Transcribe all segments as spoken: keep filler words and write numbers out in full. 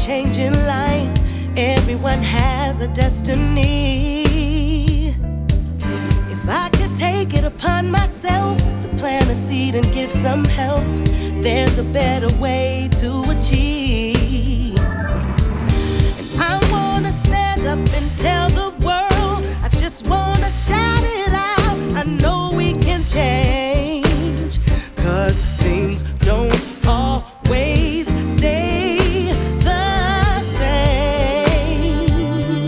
change in life. Everyone has a destiny. If I could take it upon myself to plant a seed and give some help, there's a better way to achieve. And I wanna stand up and tell the world, I just wanna shout it out. I know we can change, 'cause things don't always stay the same.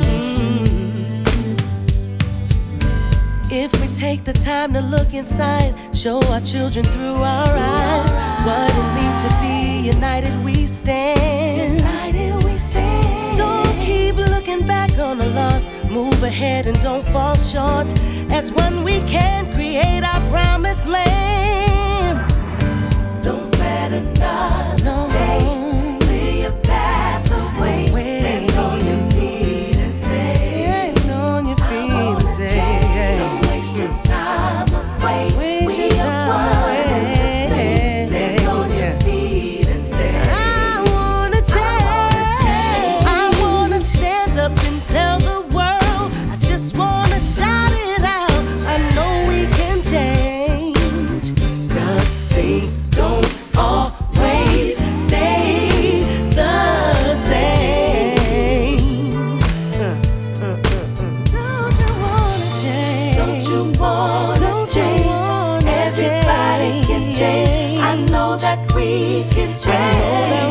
If we take the time to look inside, show our children through our eyes what it means to be united we stand. United we stand. Don't keep looking back on the loss. Move ahead and don't fall short. As one we can create our promised land. Don't fret another day. Clear your path away. Stand on your feet and say, stand on your feet and say, don't waste your time away. Waste your time away. Stand on your feet and say, I wanna change. I wanna stand up and tell the world. I just wanna shout it out. I know we can change, 'cause things don't always stay the same. Uh, uh, uh, uh. Don't you wanna change? Don't you wanna don't change? You wanna Everybody change. Can change. I know that we can change.